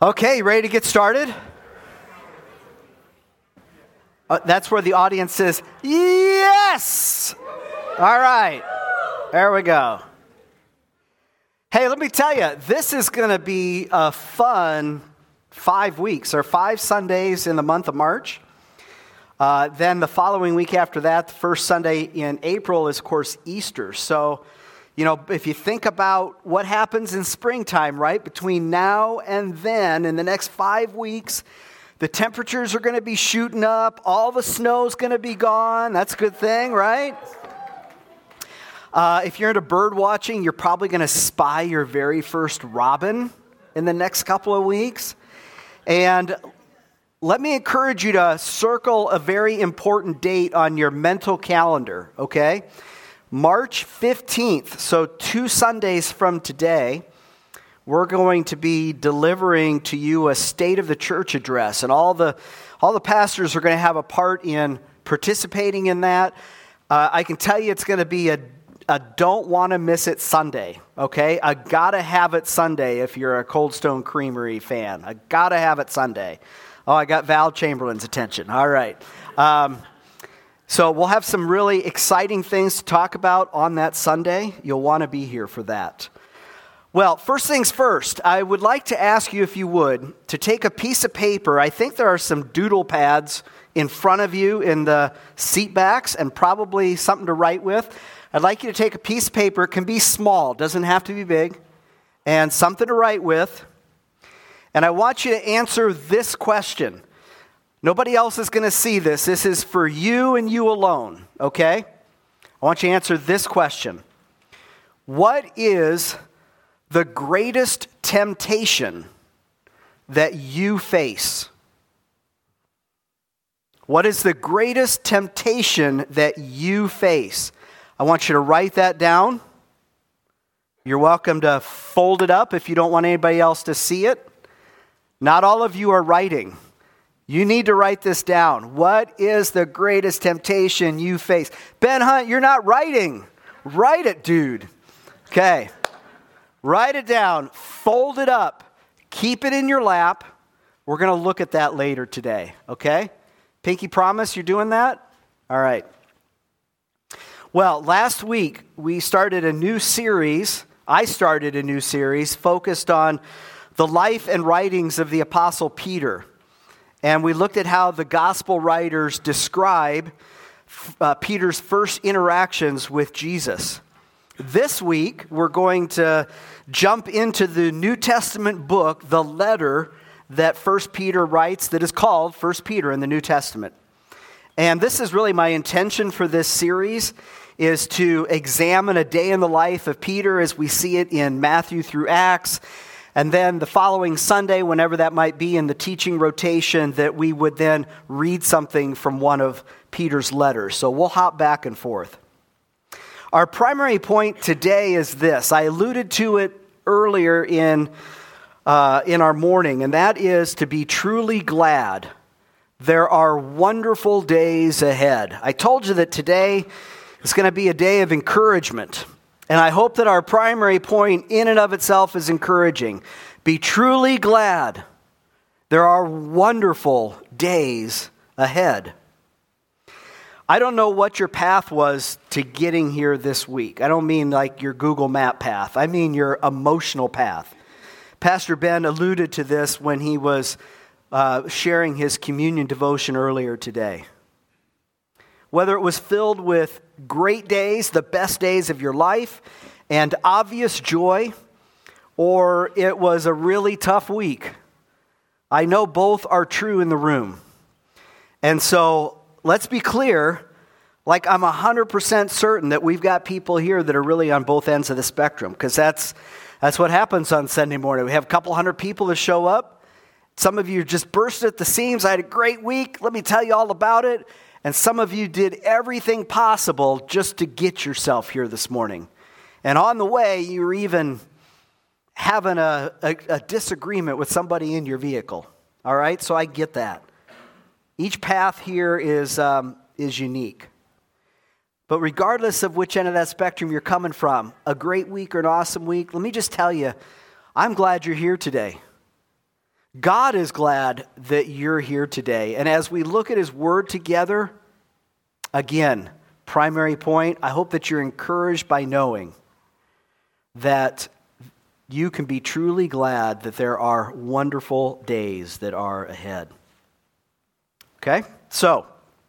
Okay, ready to get started? That's where the audience says, yes! All right, there we go. Hey, let me tell you, this is going to be a fun 5 weeks, or 5 Sundays in the month of March. Then the following week after that, the first Sunday in April is, of course, Easter. So, you know, if you think about what happens in springtime, right, between now and then, in the next 5 weeks, the temperatures are going to be shooting up, all the snow's going to be gone. That's a good thing, right? If you're into bird watching, you're probably going to spy your very first robin in the next couple of weeks. And let me encourage you to circle a very important date on your mental calendar, okay? March 15th, so 2 Sundays from today, we're going to be delivering to you a State of the Church address, and all the pastors are going to have a part in participating in that. I can tell you it's going to be a don't want to miss it Sunday, okay? I gotta have it Sunday if you're a Cold Stone Creamery fan. I gotta have it Sunday. Oh, I got Val Chamberlain's attention. All right. So we'll have some really exciting things to talk about on that Sunday. You'll want to be here for that. Well, first things first, I would like to ask you, if you would, to take a piece of paper. I think there are some doodle pads in front of you in the seat backs and probably something to write with. I'd like you to take a piece of paper. It can be small, doesn't have to be big, and something to write with. And I want you to answer this question. Nobody else is going to see this. This is for you and you alone, okay? I want you to answer this question. What is the greatest temptation that you face? What is the greatest temptation that you face? I want you to write that down. You're welcome to fold it up if you don't want anybody else to see it. Not all of you are writing. You need to write this down. What is the greatest temptation you face? Ben Hunt, you're not writing. Write it, dude. Okay. Write it down. Fold it up. Keep it in your lap. We're going to look at that later today. Okay? Pinky promise you're doing that? All right. Well, last week we started a new series. I started a new series focused on the life and writings of the Apostle Peter. And we looked at how the gospel writers describe Peter's first interactions with Jesus. This week, we're going to jump into the New Testament book, the letter that 1 Peter writes, that is called 1 Peter in the New Testament. And this is really my intention for this series, is to examine a day in the life of Peter as we see it in Matthew through Acts. And then the following Sunday, whenever that might be in the teaching rotation, that we would then read something from one of Peter's letters. So we'll hop back and forth. Our primary point today is this. I alluded to it earlier in our morning, and that is to be truly glad. There are wonderful days ahead. I told you that today is going to be a day of encouragement. And I hope that our primary point in and of itself is encouraging. Be truly glad. There are wonderful days ahead. I don't know what your path was to getting here this week. I don't mean like your Google Map path. I mean your emotional path. Pastor Ben alluded to this when he was sharing his communion devotion earlier today. Whether it was filled with great days, the best days of your life, and obvious joy, or it was a really tough week, I know both are true in the room. And so let's be clear, like I'm 100% certain that we've got people here that are really on both ends of the spectrum, because that's what happens on Sunday morning. We have a couple hundred people that show up. Some of you just burst at the seams. I had a great week. Let me tell you all about it. And some of you did everything possible just to get yourself here this morning. And on the way, you were even having a disagreement with somebody in your vehicle. All right? So I get that. Each path here is unique. But regardless of which end of that spectrum you're coming from, a great week or an awesome week, let me just tell you, I'm glad you're here today. God is glad that you're here today. And as we look at his word together, again, primary point, I hope that you're encouraged by knowing that you can be truly glad that there are wonderful days that are ahead. Okay? So,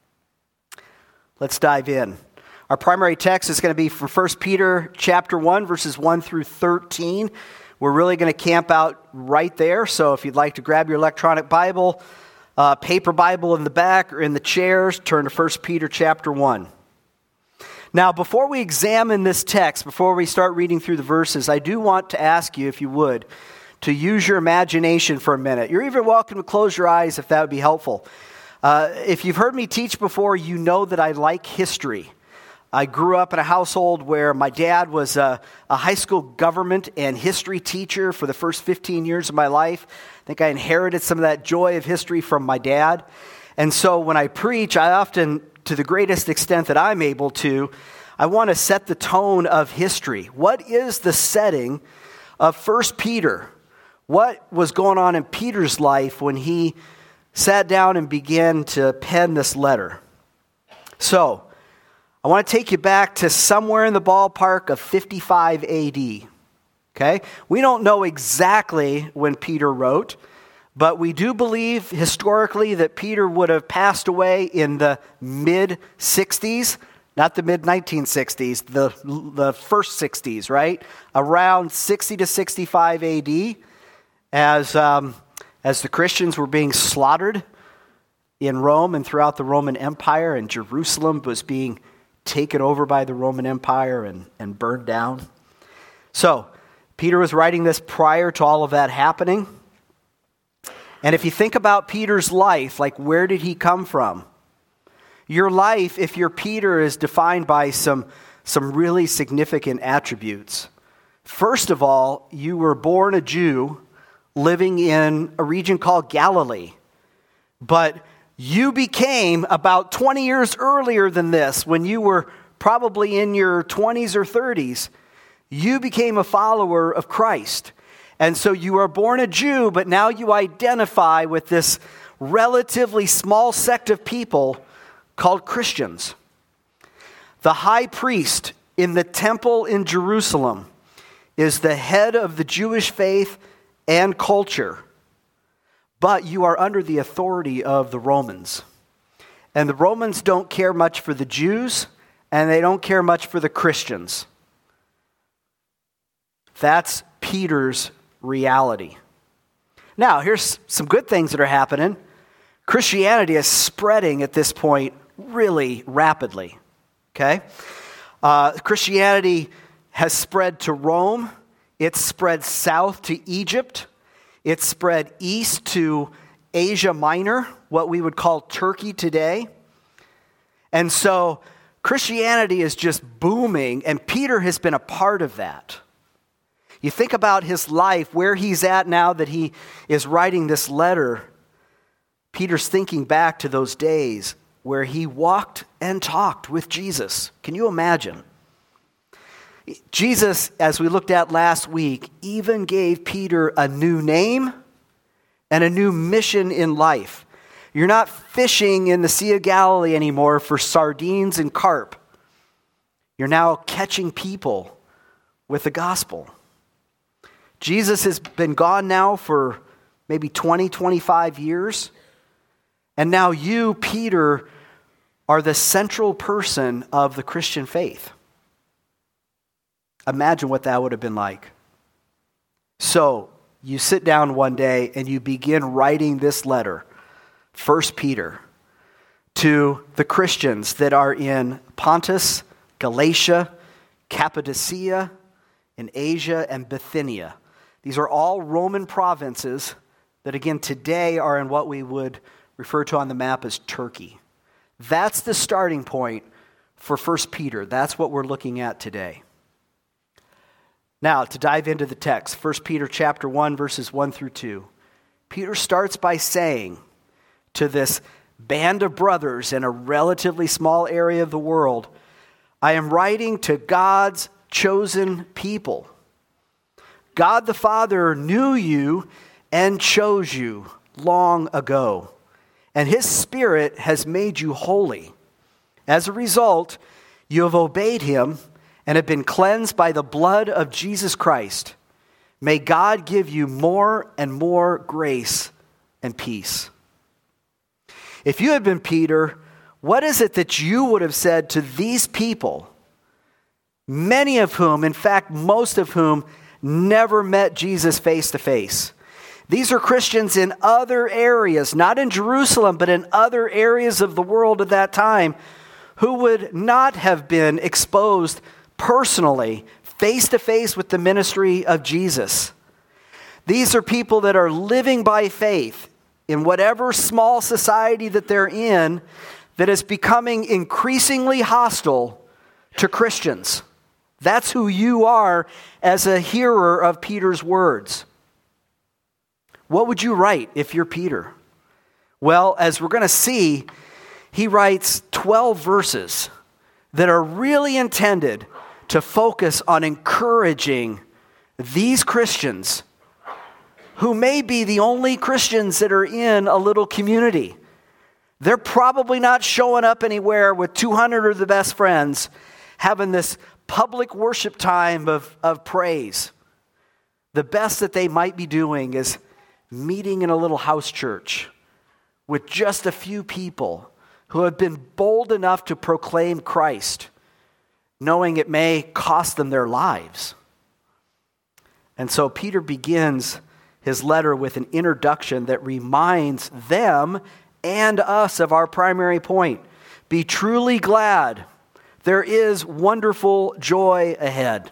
let's dive in. Our primary text is going to be from 1 Peter chapter 1, verses 1 through 13. We're really going to camp out right there. So if you'd like to grab your electronic Bible, paper Bible in the back or in the chairs, turn to 1 Peter chapter 1. Now, before we examine this text, before we start reading through the verses, I do want to ask you, if you would, to use your imagination for a minute. You're even welcome to close your eyes if that would be helpful. If you've heard me teach before, you know that I like history. I grew up in a household where my dad was a high school government and history teacher for the first 15 years of my life. I think I inherited some of that joy of history from my dad. And so when I preach, I often, to the greatest extent that I'm able to, I want to set the tone of history. What is the setting of 1 Peter? What was going on in Peter's life when he sat down and began to pen this letter? So, I want to take you back to somewhere in the ballpark of 55 AD. Okay? We don't know exactly when Peter wrote, but we do believe historically that Peter would have passed away in the mid-60s, not the mid-1960s, the first 60s, right? Around 60 to 65 AD, as the Christians were being slaughtered in Rome and throughout the Roman Empire, and Jerusalem was being taken over by the Roman Empire and burned down. So, Peter was writing this prior to all of that happening. And if you think about Peter's life, like where did he come from? Your life, if you're Peter, is defined by some really significant attributes. First of all, you were born a Jew living in a region called Galilee. But you became, about 20 years earlier than this, when you were probably in your 20s or 30s, you became a follower of Christ. And so you are born a Jew, but now you identify with this relatively small sect of people called Christians. The high priest in the temple in Jerusalem is the head of the Jewish faith and culture. But you are under the authority of the Romans. And the Romans don't care much for the Jews, and they don't care much for the Christians. That's Peter's reality. Now, here's some good things that are happening. Christianity is spreading at this point really rapidly. Okay? Christianity has spread to Rome. It's spread south to Egypt. It's spread east to Asia Minor, what we would call Turkey today. And so Christianity is just booming, and Peter has been a part of that. You think about his life, where he's at now that he is writing this letter. Peter's thinking back to those days where he walked and talked with Jesus. Can you imagine? Jesus, as we looked at last week, even gave Peter a new name and a new mission in life. You're not fishing in the Sea of Galilee anymore for sardines and carp. You're now catching people with the gospel. Jesus has been gone now for maybe 20, 25 years. And now you, Peter, are the central person of the Christian faith. Imagine what that would have been like. So, you sit down one day and you begin writing this letter, 1 Peter, to the Christians that are in Pontus, Galatia, Cappadocia, in Asia, and Bithynia. These are all Roman provinces that, again, today are in what we would refer to on the map as Turkey. That's the starting point for 1 Peter. That's what we're looking at today. Now, to dive into the text, 1 Peter chapter 1, verses 1 through 2. Peter starts by saying to this band of brothers in a relatively small area of the world, I am writing to God's chosen people. God the Father knew you and chose you long ago, and his Spirit has made you holy. As a result, you have obeyed him and have been cleansed by the blood of Jesus Christ. May God give you more and more grace and peace. If you had been Peter, what is it that you would have said to these people, many of whom, in fact, most of whom, never met Jesus face to face? These are Christians in other areas, not in Jerusalem, but in other areas of the world at that time, who would not have been exposed personally, face to face with the ministry of Jesus. These are people that are living by faith in whatever small society that they're in that is becoming increasingly hostile to Christians. That's who you are as a hearer of Peter's words. What would you write if you're Peter? Well, as we're going to see, he writes 12 verses that are really intended to focus on encouraging these Christians who may be the only Christians that are in a little community. They're probably not showing up anywhere with 200 of the best friends having this public worship time of praise. The best that they might be doing is meeting in a little house church with just a few people who have been bold enough to proclaim Christ, knowing it may cost them their lives. And so Peter begins his letter with an introduction that reminds them and us of our primary point. Be truly glad. There is wonderful joy ahead.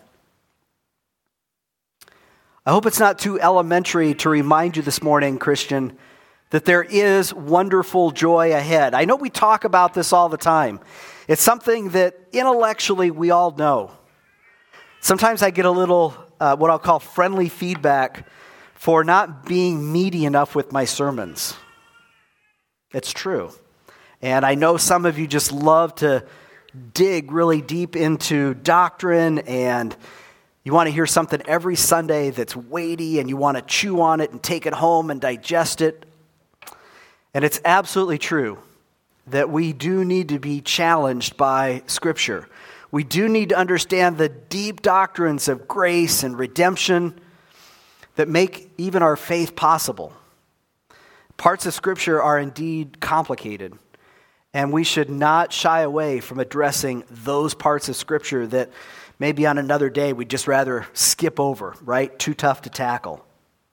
I hope it's not too elementary to remind you this morning, Christian, that there is wonderful joy ahead. I know we talk about this all the time. It's something that intellectually we all know. Sometimes I get a little, what I'll call friendly feedback for not being meaty enough with my sermons. It's true. And I know some of you just love to dig really deep into doctrine, and you want to hear something every Sunday that's weighty, and you want to chew on it and take it home and digest it. And it's absolutely true that we do need to be challenged by Scripture. We do need to understand the deep doctrines of grace and redemption that make even our faith possible. Parts of Scripture are indeed complicated, and we should not shy away from addressing those parts of Scripture that maybe on another day we'd just rather skip over, right? Too tough to tackle.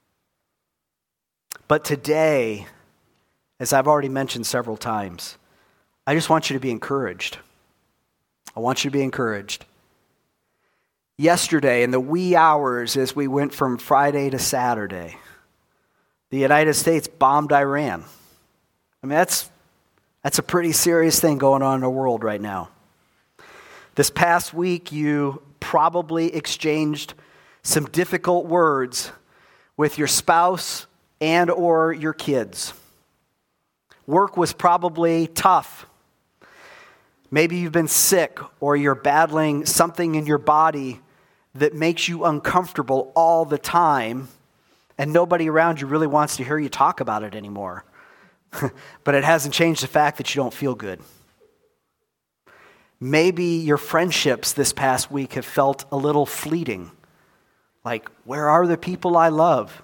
But today, as I've already mentioned several times, I just want you to be encouraged. I want you to be encouraged. Yesterday, in the wee hours as we went from Friday to Saturday, the United States bombed Iran. I mean, that's a pretty serious thing going on in the world right now. This past week, you probably exchanged some difficult words with your spouse and or your kids. Work was probably tough. Maybe you've been sick or you're battling something in your body that makes you uncomfortable all the time, and nobody around you really wants to hear you talk about it anymore. But it hasn't changed the fact that you don't feel good. Maybe your friendships this past week have felt a little fleeting. Like, where are the people I love?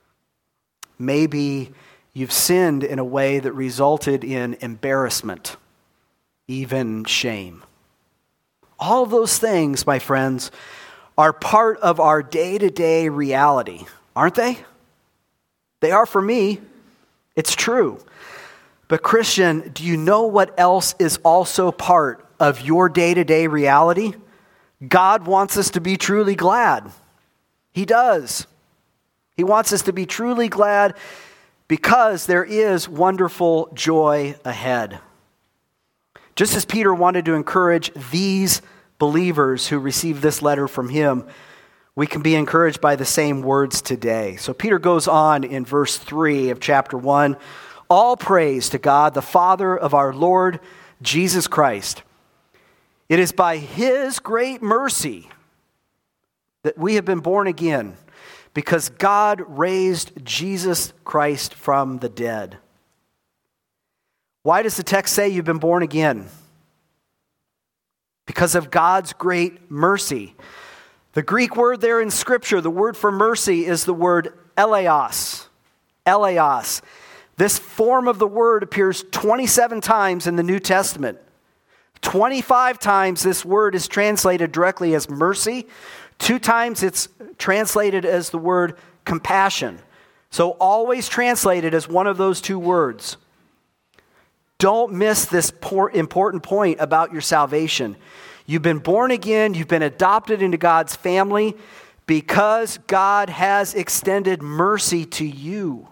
Maybe you've sinned in a way that resulted in embarrassment, even shame. All of those things, my friends, are part of our day-to-day reality, aren't they? They are for me. It's true. But Christian, do you know what else is also part of your day-to-day reality? God wants us to be truly glad. He does. He wants us to be truly glad because there is wonderful joy ahead. Just as Peter wanted to encourage these believers who received this letter from him, we can be encouraged by the same words today. So Peter goes on in verse 3 of chapter 1, all praise to God, the Father of our Lord Jesus Christ. It is by his great mercy that we have been born again, because God raised Jesus Christ from the dead. Why does the text say you've been born again? Because of God's great mercy. The Greek word there in Scripture, the word for mercy, is the word eleos. Eleos. This form of the word appears 27 times in the New Testament. 25 times this word is translated directly as mercy. 2 times it's translated as the word compassion. So always translated as one of those 2 words. Don't miss this important point about your salvation. You've been born again. You've been adopted into God's family because God has extended mercy to you.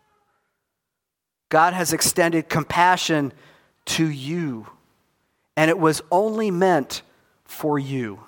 God has extended compassion to you. And it was only meant for you.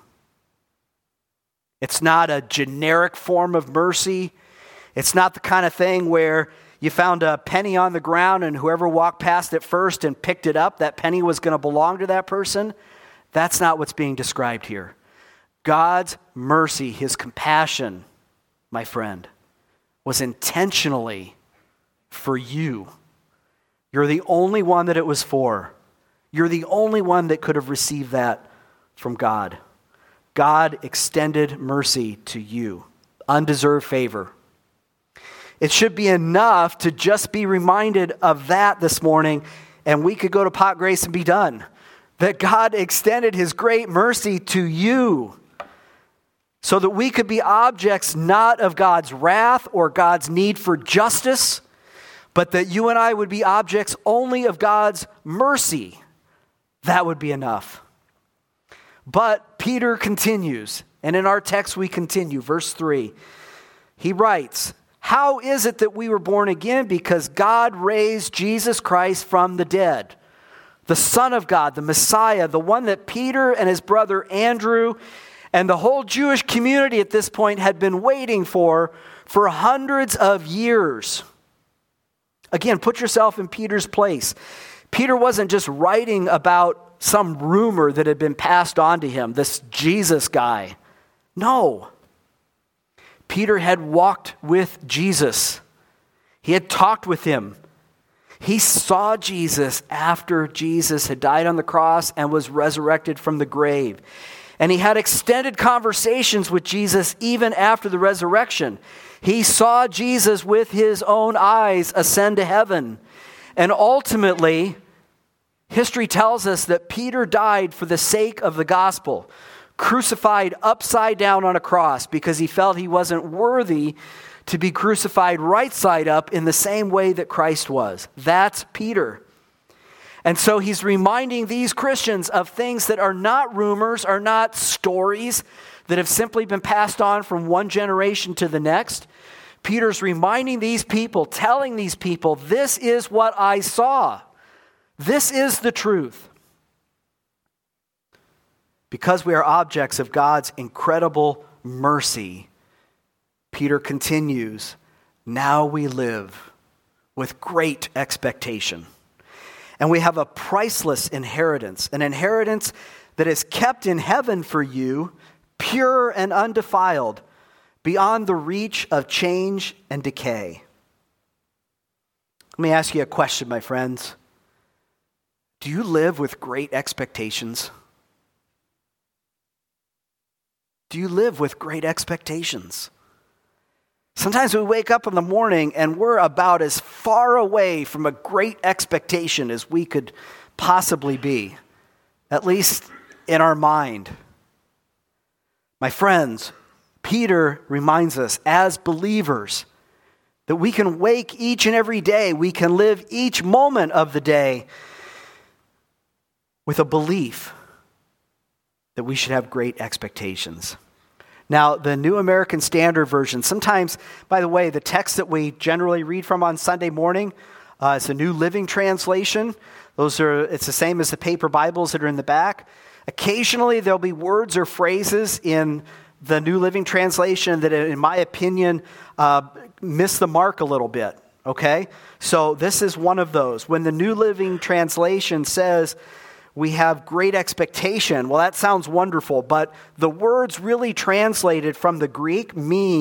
It's not a generic form of mercy. It's not the kind of thing where you found a penny on the ground and whoever walked past it first and picked it up, that penny was going to belong to that person. That's not what's being described here. God's mercy, his compassion, my friend, was intentionally for you. You're the only one that it was for. You're the only one that could have received that from God. God extended mercy to you. Undeserved favor. It should be enough to just be reminded of that this morning, and we could go to Pot Grace and be done. That God extended his great mercy to you so that we could be objects not of God's wrath or God's need for justice, but that you and I would be objects only of God's mercy. That would be enough. But Peter continues, and in our text we continue, verse 3. He writes, "How is it that we were born again? Because God raised Jesus Christ from the dead, the Son of God, the Messiah, the one that Peter and his brother Andrew and the whole Jewish community at this point had been waiting for hundreds of years." Again, put yourself in Peter's place. Peter wasn't just writing about some rumor that had been passed on to him, this Jesus guy. No. Peter had walked with Jesus. He had talked with him. He saw Jesus after Jesus had died on the cross and was resurrected from the grave. And he had extended conversations with Jesus even after the resurrection. He saw Jesus with his own eyes ascend to heaven. And ultimately, history tells us that Peter died for the sake of the gospel, crucified upside down on a cross because he felt he wasn't worthy to be crucified right side up in the same way that Christ was. That's Peter. And so he's reminding these Christians of things that are not rumors, are not stories that have simply been passed on from one generation to the next. Peter's reminding these people, telling these people, this is what I saw. This is the truth. Because we are objects of God's incredible mercy, Peter continues, now we live with great expectation. And we have a priceless inheritance, an inheritance that is kept in heaven for you, pure and undefiled, beyond the reach of change and decay. Let me ask you a question, my friends. Do you live with great expectations? Do you live with great expectations? Sometimes we wake up in the morning and we're about as far away from a great expectation as we could possibly be, at least in our mind. My friends, Peter reminds us as believers that we can wake each and every day, we can live each moment of the day with a belief that we should have great expectations. Now, the New American Standard Version, sometimes, by the way, the text that we generally read from on Sunday morning is a New Living Translation. It's the same as the paper Bibles that are in the back. Occasionally, there'll be words or phrases in the New Living Translation that, in my opinion, miss the mark a little bit, okay? So this is one of those. When the New Living Translation says, we have great expectation. Well, that sounds wonderful, but the words really translated from the Greek mean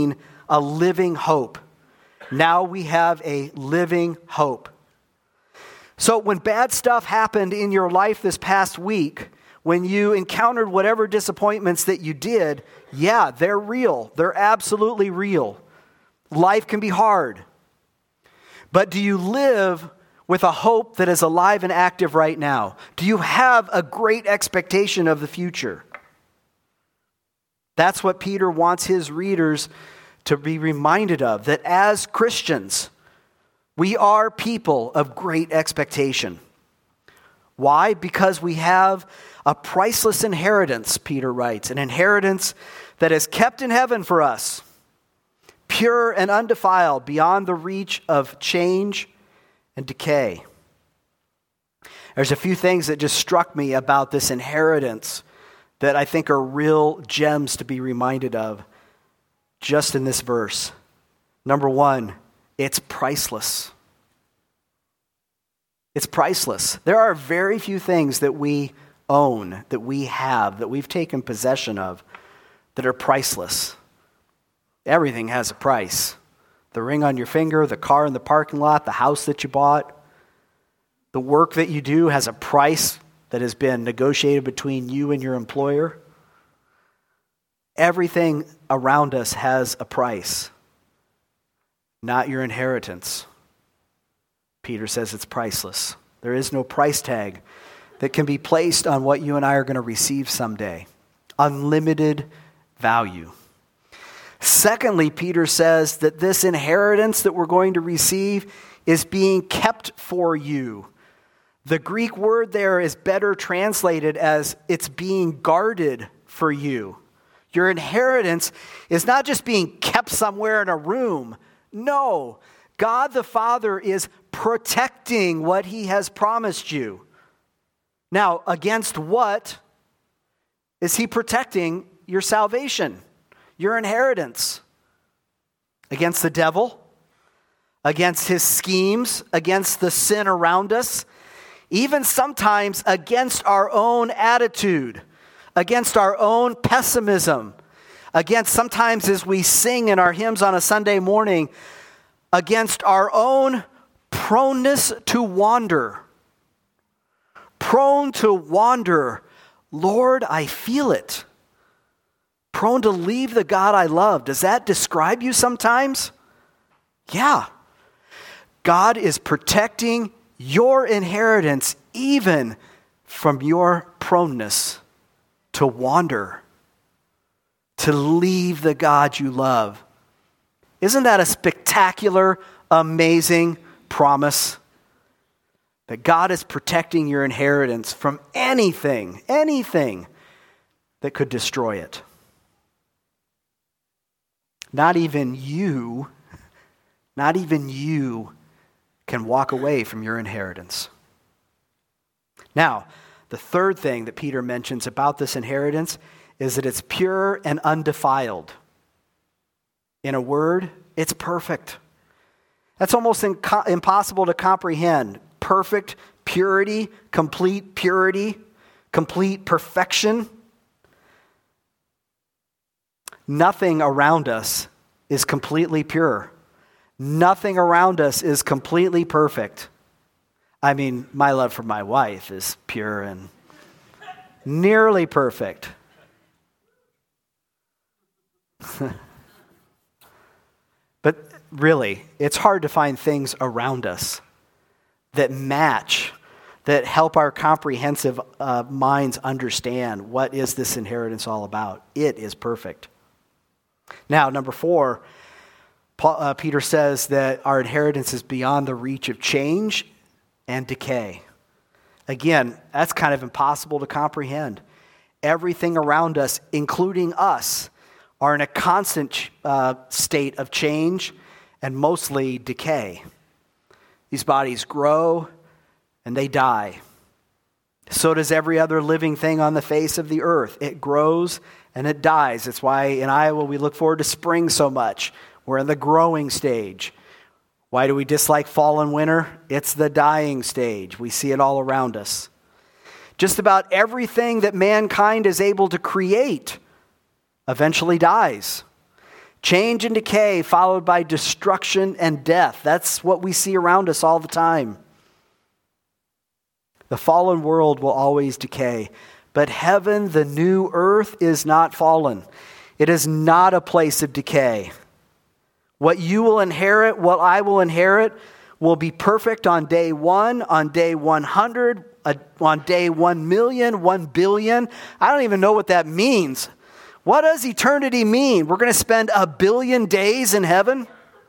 a living hope. Now we have a living hope. So when bad stuff happened in your life this past week, when you encountered whatever disappointments that you did, yeah, they're real. They're absolutely real. Life can be hard. But do you live with a hope that is alive and active right now? Do you have a great expectation of the future? That's what Peter wants his readers to be reminded of, that as Christians, we are people of great expectation. Why? Because we have a priceless inheritance, Peter writes, an inheritance that is kept in heaven for us, pure and undefiled, beyond the reach of change and decay. There's a few things that just struck me about this inheritance that I think are real gems to be reminded of just in this verse. Number one, it's priceless. It's priceless. There are very few things that we own, that we have, that we've taken possession of, that are priceless. Everything has a price. The ring on your finger, the car in the parking lot, the house that you bought. The work that you do has a price that has been negotiated between you and your employer. Everything around us has a price, not your inheritance. Peter says it's priceless. There is no price tag that can be placed on what you and I are going to receive someday. Unlimited value. Secondly, Peter says that this inheritance that we're going to receive is being kept for you. The Greek word there is better translated as it's being guarded for you. Your inheritance is not just being kept somewhere in a room. No, God the Father is protecting what he has promised you. Now, against what is he protecting your salvation, your inheritance? Against the devil, against his schemes, against the sin around us, even sometimes against our own attitude, against our own pessimism, against sometimes as we sing in our hymns on a Sunday morning, against our own proneness to wander. Prone to wander. Lord, I feel it. Prone to leave the God I love. Does that describe you sometimes? Yeah. God is protecting your inheritance even from your proneness to wander, to leave the God you love. Isn't that a spectacular, amazing promise? That God is protecting your inheritance from anything that could destroy it. Not even you can walk away from your inheritance. Now, the third thing that Peter mentions about this inheritance is that it's pure and undefiled. In a word, it's perfect. That's almost impossible to comprehend. Perfect purity, complete perfection. Nothing around us is completely pure. Nothing around us is completely perfect. I mean, my love for my wife is pure and nearly perfect. But really, it's hard to find things around us that match, that help our comprehensive minds understand what is this inheritance all about. It is perfect. Now, number 4, Peter says that our inheritance is beyond the reach of change and decay. Again, that's kind of impossible to comprehend. Everything around us, including us, are in a constant state of change and mostly decay. These bodies grow and they die. So does every other living thing on the face of the earth. It grows and it dies. That's why in Iowa we look forward to spring so much. We're in the growing stage. Why do we dislike fall and winter? It's the dying stage. We see it all around us. Just about everything that mankind is able to create eventually dies. Change and decay followed by destruction and death. That's what we see around us all the time. The fallen world will always decay. But heaven, the new earth, is not fallen. It is not a place of decay. What you will inherit, what I will inherit, will be perfect on day 1, on day 100, on day 1,000,000, 1,000,000,000. I don't even know what that means. What does eternity mean? We're going to spend 1,000,000,000 days in heaven?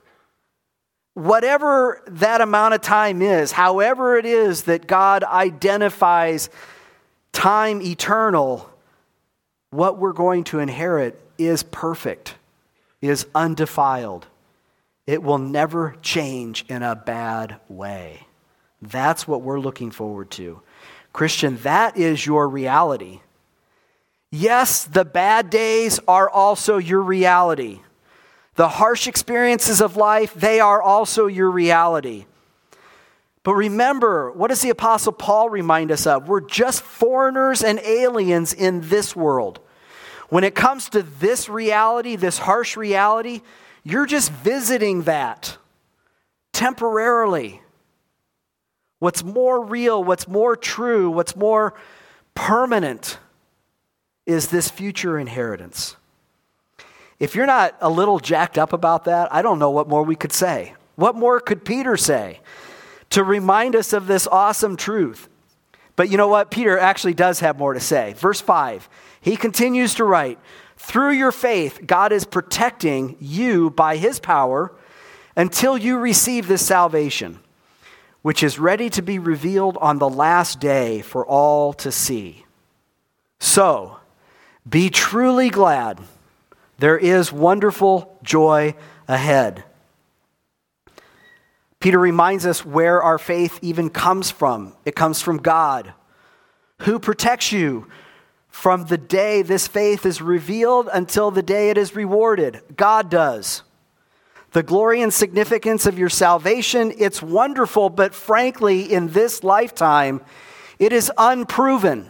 Whatever that amount of time is, however it is that God identifies time eternal, what we're going to inherit is perfect, is undefiled. It will never change in a bad way. That's what we're looking forward to. Christian, that is your reality. Yes, the bad days are also your reality. The harsh experiences of life, they are also your reality. But remember, what does the Apostle Paul remind us of? We're just foreigners and aliens in this world. When it comes to this reality, this harsh reality, you're just visiting that temporarily. What's more real, what's more true, what's more permanent is this future inheritance. If you're not a little jacked up about that, I don't know what more we could say. What more could Peter say to remind us of this awesome truth? But you know what? Peter actually does have more to say. Verse 5, he continues to write, "Through your faith, God is protecting you by his power until you receive this salvation, which is ready to be revealed on the last day for all to see. So, be truly glad. There is wonderful joy ahead." Peter reminds us where our faith even comes from. It comes from God, who protects you from the day this faith is revealed until the day it is rewarded. God does. The glory and significance of your salvation, it's wonderful, but frankly, in this lifetime, it is unproven.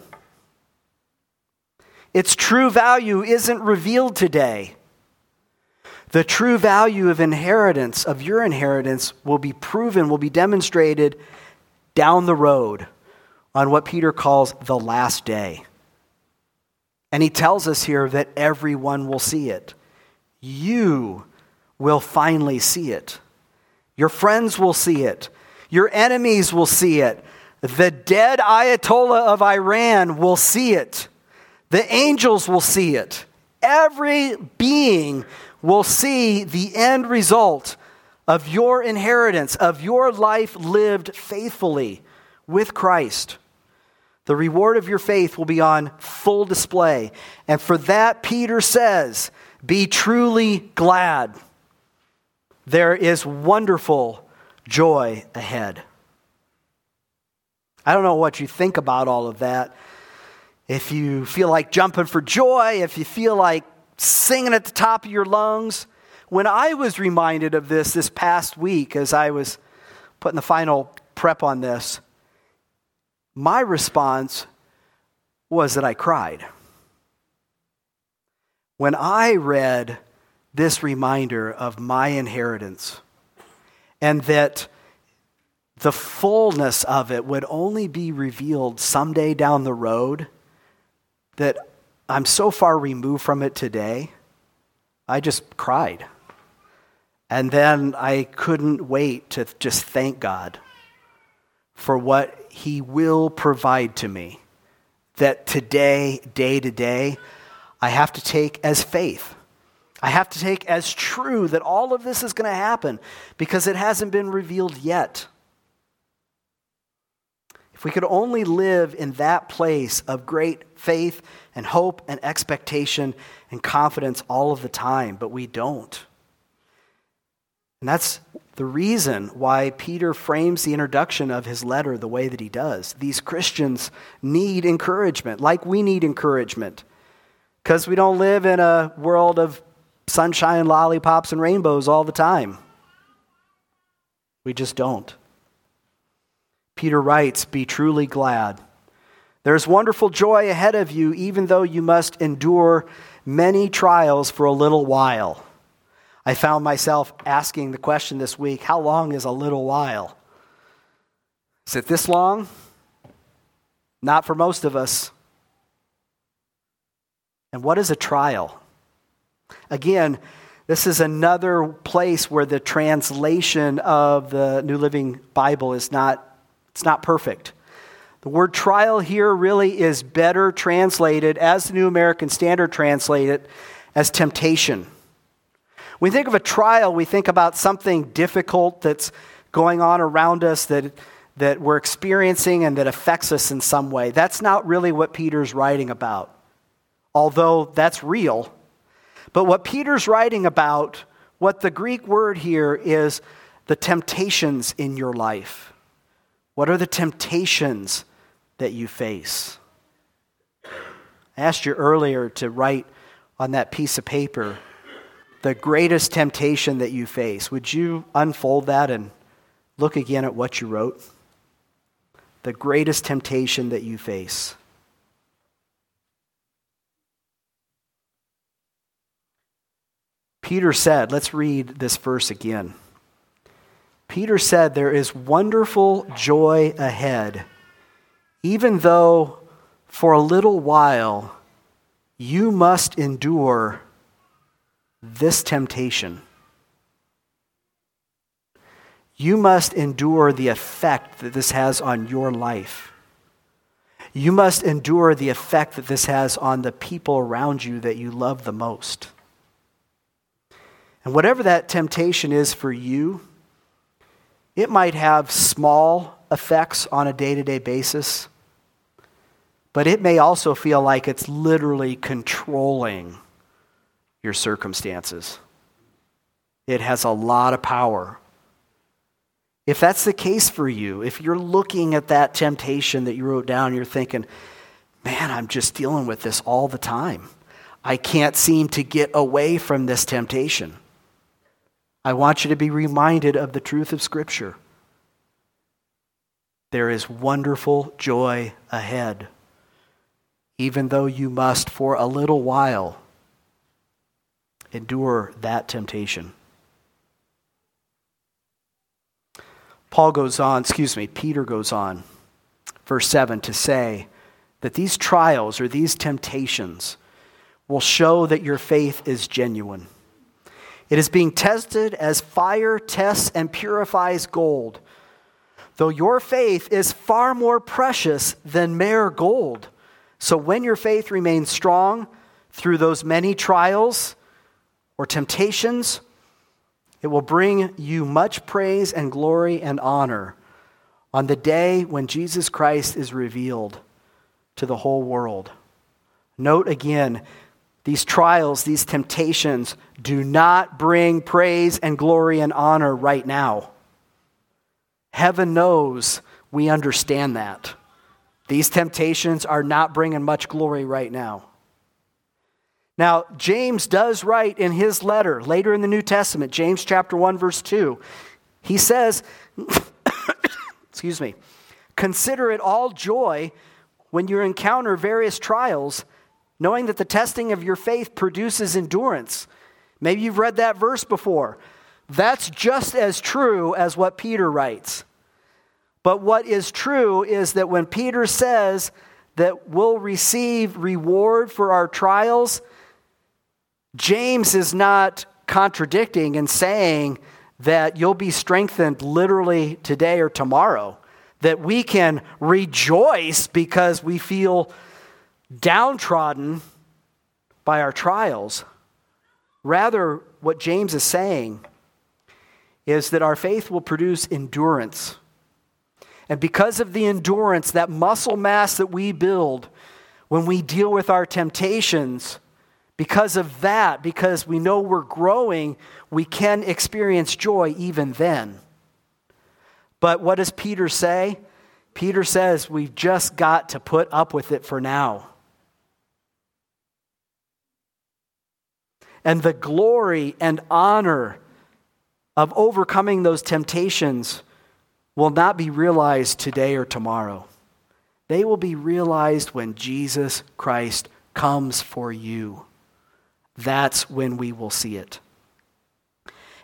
Its true value isn't revealed today. The true value of inheritance, of your inheritance, will be proven, will be demonstrated down the road on what Peter calls the last day. And he tells us here that everyone will see it. You will finally see it. Your friends will see it. Your enemies will see it. The dead Ayatollah of Iran will see it. The angels will see it. Every being will see the end result of your inheritance, of your life lived faithfully with Christ. The reward of your faith will be on full display. And for that, Peter says, be truly glad. There is wonderful joy ahead. I don't know what you think about all of that. If you feel like jumping for joy, if you feel like singing at the top of your lungs. When I was reminded of this past week, as I was putting the final prep on this, my response was that I cried. When I read this reminder of my inheritance, and that the fullness of it would only be revealed someday down the road, that I'm so far removed from it today, I just cried. And then I couldn't wait to just thank God for what he will provide to me. That today, day to day, I have to take as faith. I have to take as true that all of this is going to happen because it hasn't been revealed yet. If we could only live in that place of great faith and hope and expectation and confidence all of the time, but we don't. And that's the reason why Peter frames the introduction of his letter the way that he does. These Christians need encouragement, like we need encouragement, because we don't live in a world of sunshine, lollipops, and rainbows all the time. We just don't. Peter writes, be truly glad. There's wonderful joy ahead of you, even though you must endure many trials for a little while. I found myself asking the question this week, how long is a little while? Is it this long? Not for most of us. And what is a trial? Again, this is another place where the translation of the New Living Bible is not perfect. The word trial here really is better translated, as the New American Standard translates it, as temptation. When we think of a trial, we think about something difficult that's going on around us that we're experiencing and that affects us in some way. That's not really what Peter's writing about, although that's real. But what Peter's writing about, what the Greek word here is the temptations in your life. What are the temptations that you face? I asked you earlier to write on that piece of paper the greatest temptation that you face. Would you unfold that and look again at what you wrote? The greatest temptation that you face. Peter said, let's read this verse again. Peter said, there is wonderful joy ahead, even though for a little while you must endure this temptation. You must endure the effect that this has on your life. You must endure the effect that this has on the people around you that you love the most. And whatever that temptation is for you, it might have small effects on a day-to-day basis, but it may also feel like it's literally controlling your circumstances. It has a lot of power. If that's the case for you, if you're looking at that temptation that you wrote down, you're thinking, man, I'm just dealing with this all the time. I can't seem to get away from this temptation. I want you to be reminded of the truth of Scripture. There is wonderful joy ahead, even though you must for a little while endure that temptation. Peter goes on, verse 7, to say that these trials or these temptations will show that your faith is genuine. It is being tested as fire tests and purifies gold. Though your faith is far more precious than mere gold. So when your faith remains strong through those many trials or temptations, it will bring you much praise and glory and honor on the day when Jesus Christ is revealed to the whole world. Note again, these trials, these temptations do not bring praise and glory and honor right now. Heaven knows we understand that. These temptations are not bringing much glory right now. Now, James does write in his letter, later in the New Testament, James chapter 1, verse 2, he says, consider it all joy when you encounter various trials, knowing that the testing of your faith produces endurance. Maybe you've read that verse before. That's just as true as what Peter writes. But what is true is that when Peter says that we'll receive reward for our trials, James is not contradicting and saying that you'll be strengthened literally today or tomorrow, that we can rejoice because we feel downtrodden by our trials. Rather, what James is saying is that our faith will produce endurance. And because of the endurance, that muscle mass that we build when we deal with our temptations, because of that, because we know we're growing, we can experience joy even then. But what does Peter say? Peter says we've just got to put up with it for now. And the glory and honor of overcoming those temptations will not be realized today or tomorrow. They will be realized when Jesus Christ comes for you. That's when we will see it.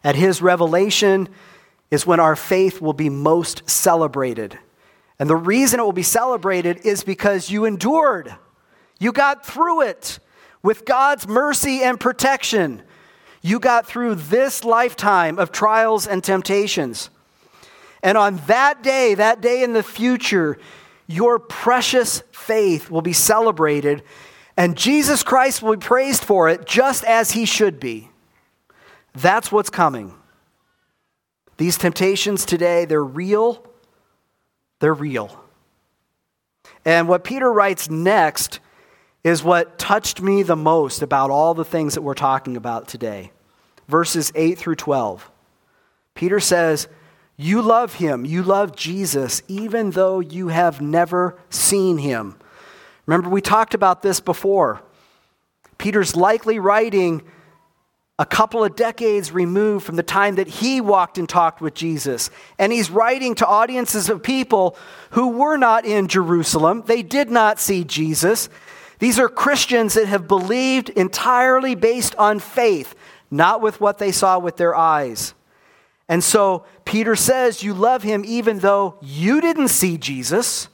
At his revelation is when our faith will be most celebrated. And the reason it will be celebrated is because you endured. You got through it with God's mercy and protection. You got through this lifetime of trials and temptations. And on that day in the future, your precious faith will be celebrated, and Jesus Christ will be praised for it just as he should be. That's what's coming. These temptations today, they're real. They're real. And what Peter writes next is what touched me the most about all the things that we're talking about today. Verses 8 through 12. Peter says, you love him, you love Jesus, even though you have never seen him. Remember, we talked about this before. Peter's likely writing a couple of decades removed from the time that he walked and talked with Jesus. And he's writing to audiences of people who were not in Jerusalem. They did not see Jesus. These are Christians that have believed entirely based on faith, not with what they saw with their eyes. And so Peter says, you love him even though you didn't see Jesus.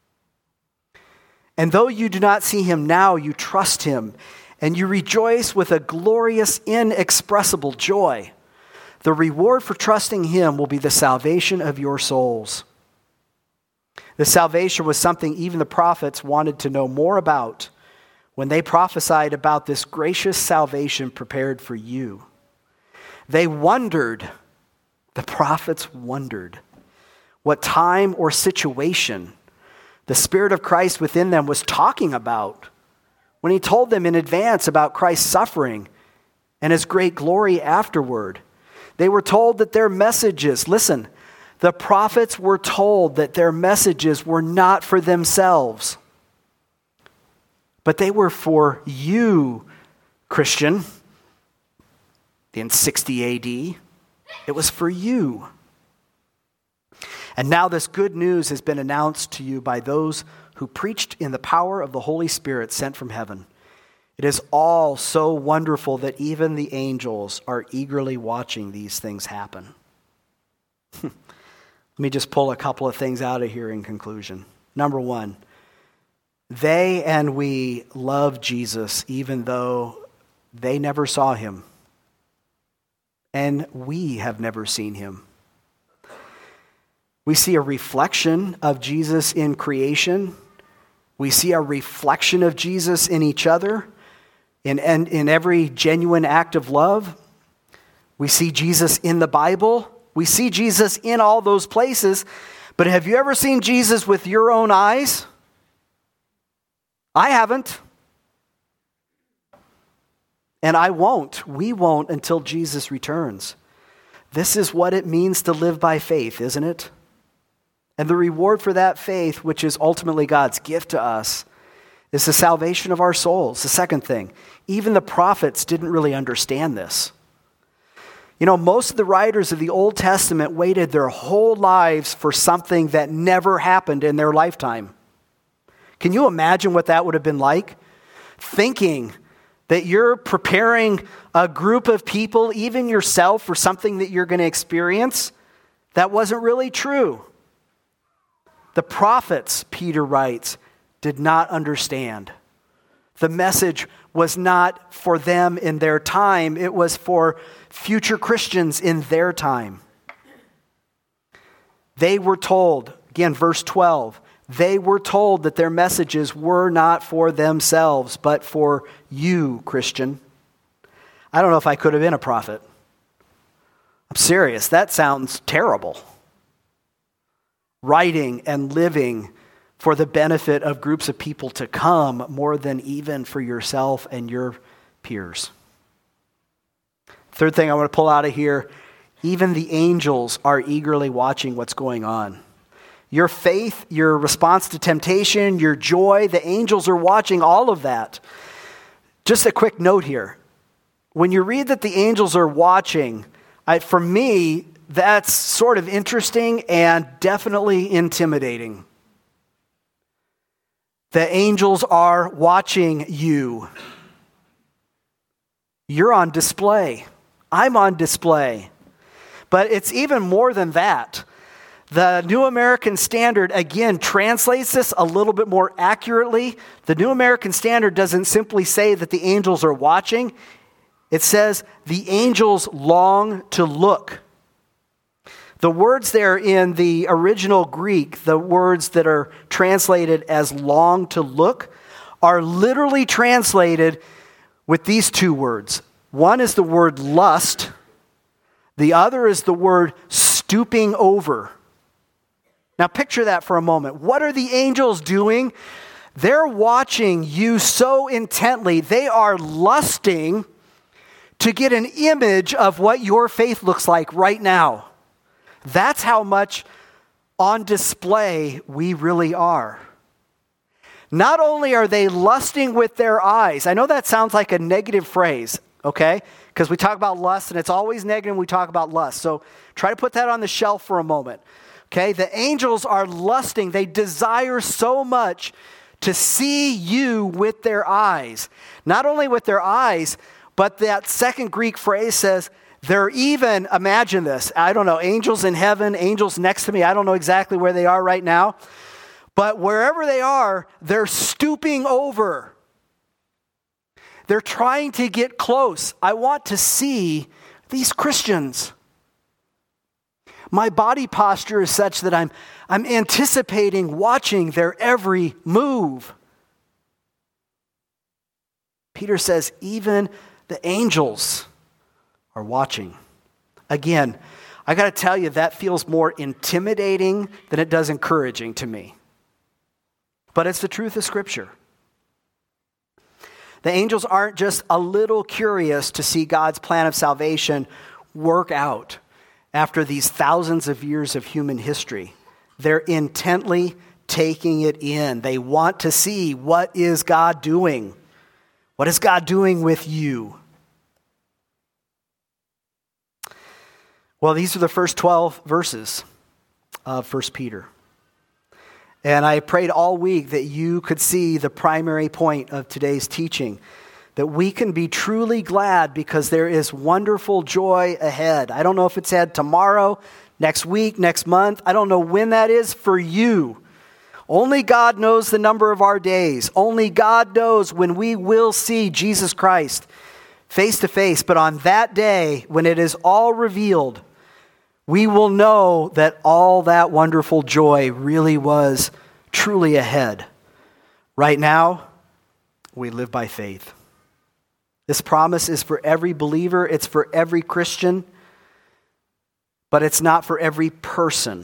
And though you do not see him now, you trust him. And you rejoice with a glorious, inexpressible joy. The reward for trusting him will be the salvation of your souls. The salvation was something even the prophets wanted to know more about when they prophesied about this gracious salvation prepared for you. They wondered, the prophets wondered, what time or situation the Spirit of Christ within them was talking about when he told them in advance about Christ's suffering and his great glory afterward. They were told that their messages, listen, the prophets were told that their messages were not for themselves, but they were for you, Christian, in 60 AD. It was for you. And now this good news has been announced to you by those who preached in the power of the Holy Spirit sent from heaven. It is all so wonderful that even the angels are eagerly watching these things happen. Let me just pull a couple of things out of here in conclusion. Number one, they and we love Jesus even though they never saw him. And we have never seen him. We see a reflection of Jesus in creation. We see a reflection of Jesus in each other, in every genuine act of love. We see Jesus in the Bible. We see Jesus in all those places. But have you ever seen Jesus with your own eyes? I haven't. And I won't. We won't until Jesus returns. This is what it means to live by faith, isn't it? And the reward for that faith, which is ultimately God's gift to us, is the salvation of our souls. The second thing, even the prophets didn't really understand this. You know, most of the writers of the Old Testament waited their whole lives for something that never happened in their lifetime. Can you imagine what that would have been like? Thinking that you're preparing a group of people, even yourself, for something that you're going to experience that wasn't really true. The prophets, Peter writes, did not understand. The message was not for them in their time. It was for future Christians in their time. They were told, again, verse 12, they were told that their messages were not for themselves, but for you, Christian. I don't know if I could have been a prophet. I'm serious. That sounds terrible. Writing and living for the benefit of groups of people to come more than even for yourself and your peers. Third thing I want to pull out of here, even the angels are eagerly watching what's going on. Your faith, your response to temptation, your joy, the angels are watching all of that. Just a quick note here. When you read that the angels are watching, for me, that's sort of interesting and definitely intimidating. The angels are watching you. You're on display. I'm on display. But it's even more than that. The New American Standard, again, translates this a little bit more accurately. The New American Standard doesn't simply say that the angels are watching. It says the angels long to look. The words there in the original Greek, the words that are translated as long to look, are literally translated with these two words. One is the word lust. The other is the word stooping over. Now picture that for a moment. What are the angels doing? They're watching you so intently. They are lusting to get an image of what your faith looks like right now. That's how much on display we really are. Not only are they lusting with their eyes. I know that sounds like a negative phrase, okay? Because we talk about lust and it's always negative when we talk about lust. So try to put that on the shelf for a moment. Okay, the angels are lusting. They desire so much to see you with their eyes. Not only with their eyes, but that second Greek phrase says, they're even, imagine this, I don't know, angels in heaven, angels next to me. I don't know exactly where they are right now. But wherever they are, they're stooping over. They're trying to get close. I want to see these Christians. My body posture is such that I'm anticipating watching their every move. Peter says even the angels are watching. Again, I got to tell you, that feels more intimidating than it does encouraging to me. But it's the truth of Scripture. The angels aren't just a little curious to see God's plan of salvation work out after these thousands of years of human history. They're intently taking it in. They want to see, what is God doing? What is God doing with you? Well, these are the first 12 verses of 1 Peter. And I prayed all week that you could see the primary point of today's teaching, that we can be truly glad because there is wonderful joy ahead. I don't know if it's ahead tomorrow, next week, next month. I don't know when that is for you. Only God knows the number of our days. Only God knows when we will see Jesus Christ face to face. But on that day, when it is all revealed, we will know that all that wonderful joy really was truly ahead. Right now, we live by faith. This promise is for every believer. It's for every Christian. But it's not for every person.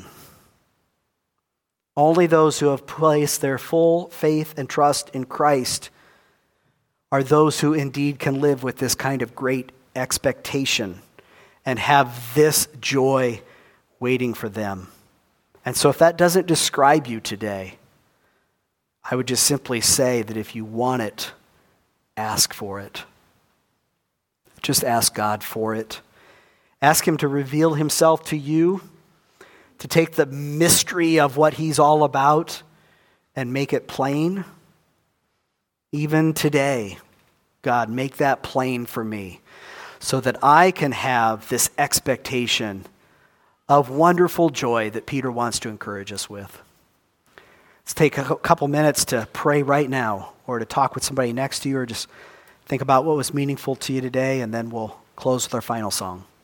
Only those who have placed their full faith and trust in Christ are those who indeed can live with this kind of great expectation and have this joy waiting for them. And so if that doesn't describe you today, I would just simply say that if you want it, ask for it. Just ask God for it. Ask Him to reveal Himself to you, to take the mystery of what He's all about and make it plain. Even today, God, make that plain for me so that I can have this expectation of wonderful joy that Peter wants to encourage us with. Let's take a couple minutes to pray right now, or to talk with somebody next to you, or just think about what was meaningful to you today, and then we'll close with our final song.